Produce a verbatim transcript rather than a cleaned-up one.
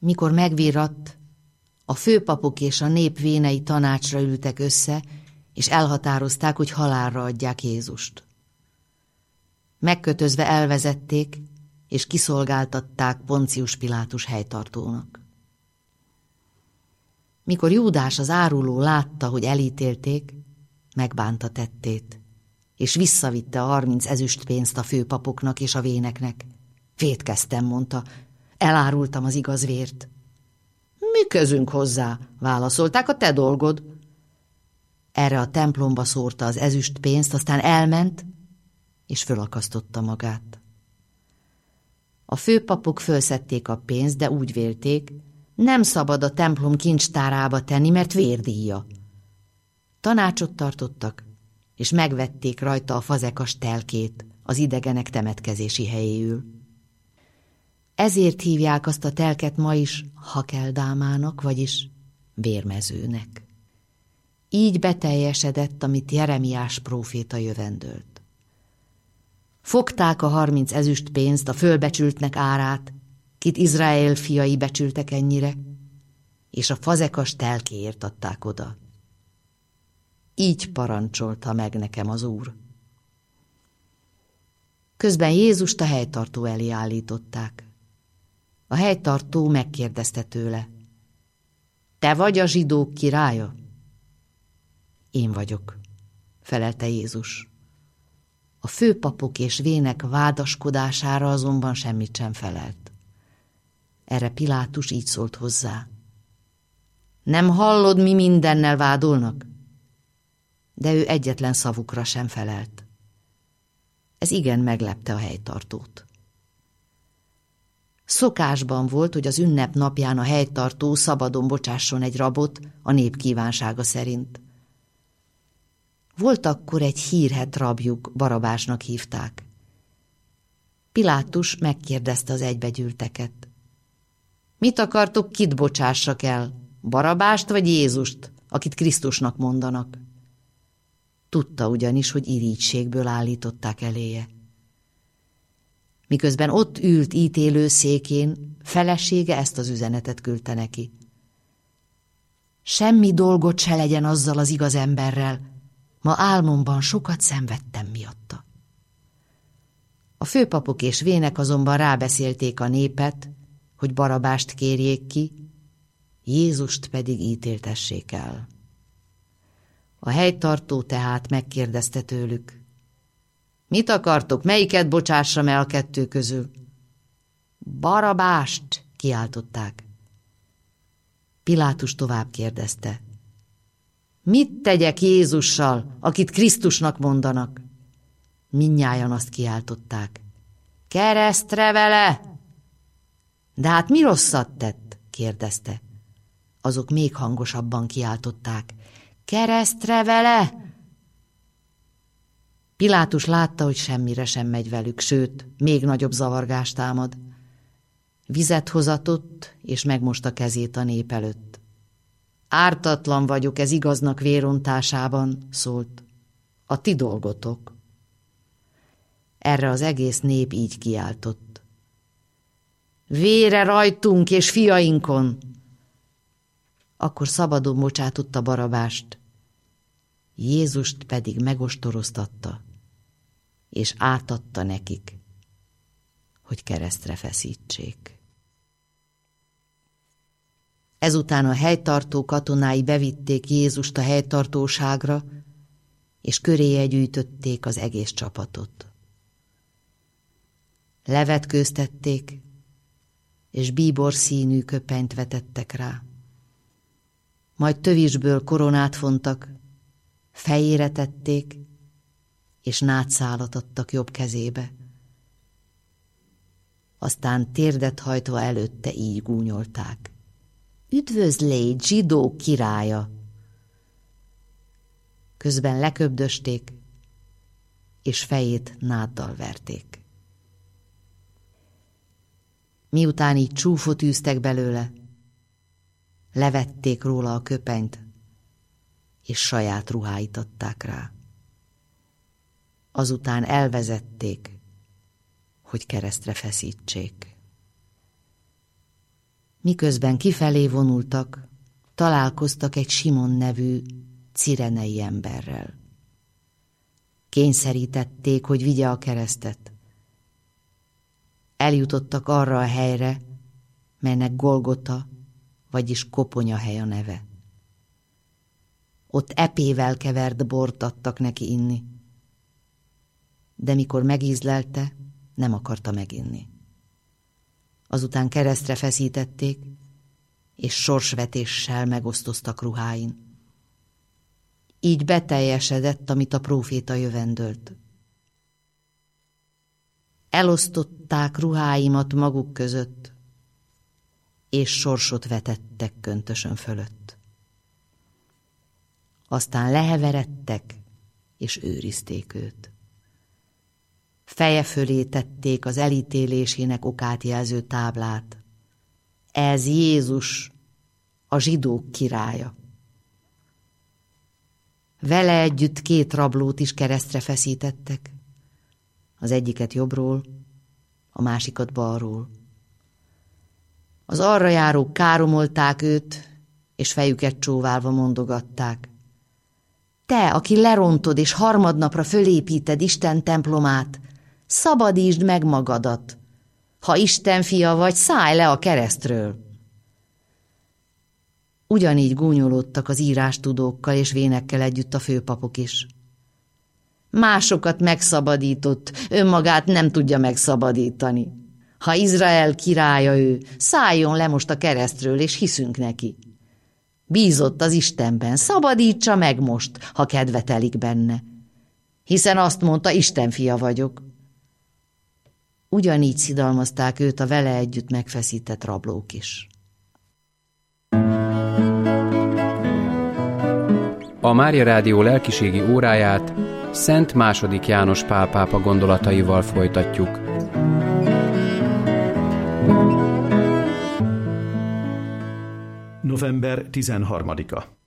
Mikor megvirratt, a főpapok és a nép vénei tanácsra ültek össze, és elhatározták, hogy halálra adják Jézust. Megkötözve elvezették, és kiszolgáltatták Poncius Pilátus helytartónak. Mikor Júdás az áruló látta, hogy elítélték, megbánta tettét, és visszavitte a harminc ezüstpénzt a főpapoknak és a véneknek. Vétkeztem, mondta, elárultam az igaz vért. Mi közünk hozzá, válaszolták, a te dolgod. Erre a templomba szórta az ezüstpénzt, aztán elment, és fölakasztotta magát. A főpapok fölszedték a pénzt, de úgy vélték, nem szabad a templom kincstárába tenni, mert vérdíja. Tanácsot tartottak, és megvették rajta a fazekas telkét az idegenek temetkezési helyéül. Ezért hívják azt a telket ma is Hakeldámának, vagyis vérmezőnek. Így beteljesedett, amit Jeremiás próféta jövendölt. Fogták a harminc ezüstpénzt, a fölbecsültnek árát, kit Izrael fiai becsültek ennyire, és a fazekas telkéért adták oda. Így parancsolta meg nekem az Úr. Közben Jézust a helytartó elé állították. A helytartó megkérdezte tőle: te vagy a zsidók királya? Én vagyok, felelte Jézus. A főpapok és vének vádaskodására azonban semmit sem felelt. Erre Pilátus így szólt hozzá: nem hallod, mi mindennel vádolnak? De ő egyetlen szavukra sem felelt. Ez igen meglepte a helytartót. Szokásban volt, hogy az ünnep napján a helytartó szabadon bocsásson egy rabot a nép kívánsága szerint. Volt akkor egy hírhedt rabjuk, Barabásnak hívták. Pilátus megkérdezte az egybegyűlteket: mit akartok, kit bocsássak el, Barabást vagy Jézust, akit Krisztusnak mondanak? Tudta ugyanis, hogy irigységből állították eléje. Miközben ott ült ítélő székén, felesége ezt az üzenetet küldte neki: semmi dolgot se legyen azzal az igaz emberrel, ma álmomban sokat szenvedtem miatta. A főpapok és vének azonban rábeszélték a népet, hogy Barabást kérjék ki, Jézust pedig ítéltessék el. A helytartó tehát megkérdezte tőlük: mit akartok, melyiket bocsássam el a kettő közül? Barabást, kiáltották. Pilátus tovább kérdezte: mit tegyek Jézussal, akit Krisztusnak mondanak? Mindnyájan azt kiáltották: keresztre vele! De hát mi rosszat tett? kérdezte. Azok még hangosabban kiáltották: keresztre vele! Pilátus látta, hogy semmire sem megy velük, sőt, még nagyobb zavargást támad. Vizet hozatott, és megmosta kezét a nép előtt. Ártatlan vagyok ez igaznak vérontásában, szólt. A ti dolgotok. Erre az egész nép így kiáltott: vére rajtunk és fiainkon! Akkor szabadon bocsátotta Barabást, Jézust pedig megostoroztatta, és átadta nekik, hogy keresztre feszítsék. Ezután a helytartó katonái bevitték Jézust a helytartóságra, és köréje gyűjtötték az egész csapatot. Levetkőztették, és bíbor színű köpenyt vetettek rá. Majd tövisből koronát fontak, fejére tették, és nátszálat adtak jobb kezébe. Aztán térdet hajtva előtte így gúnyolták: üdvözlégy, zsidók királya! Közben leköbdösték, és fejét náddal verték. Miután így csúfot űztek belőle, levették róla a köpenyt, és saját ruháit adták rá. Azután elvezették, hogy keresztre feszítsék. Miközben kifelé vonultak, találkoztak egy Simon nevű cirenei emberrel. Kényszerítették, hogy vigye a keresztet. Eljutottak arra a helyre, melynek Golgota, vagyis koponyahely a neve. Ott epével kevert bort adtak neki inni, de mikor megízlelte, nem akarta meginni. Azután keresztre feszítették, és sorsvetéssel megosztoztak ruháin. Így beteljesedett, amit a próféta jövendölt. Elosztották ruháimat maguk között, és sorsot vetettek köntösön fölött. Aztán leheveredtek, és őrizték őt. Feje fölé tették az elítélésének okát jelző táblát. Ez Jézus, a zsidók királya. Vele együtt két rablót is keresztre feszítettek, az egyiket jobbról, a másikat balról. Az arra járók káromolták őt, és fejüket csóválva mondogatták: te, aki lerontod és harmadnapra fölépíted Isten templomát, szabadítsd meg magadat. Ha Isten fia vagy, szállj le a keresztről. Ugyanígy gúnyolódtak az írástudókkal és vénekkel együtt a főpapok is. Másokat megszabadított, önmagát nem tudja megszabadítani. Ha Izrael királya ő, szálljon le most a keresztről, és hiszünk neki. Bízott az Istenben, szabadítsa meg most, ha kedve telik benne. Hiszen azt mondta, Isten fia vagyok. Ugyanígy szidalmazták őt a vele együtt megfeszített rablók is. A Mária Rádió lelkiségi óráját Szent második János Pál pápa gondolataival folytatjuk. november tizenharmadika.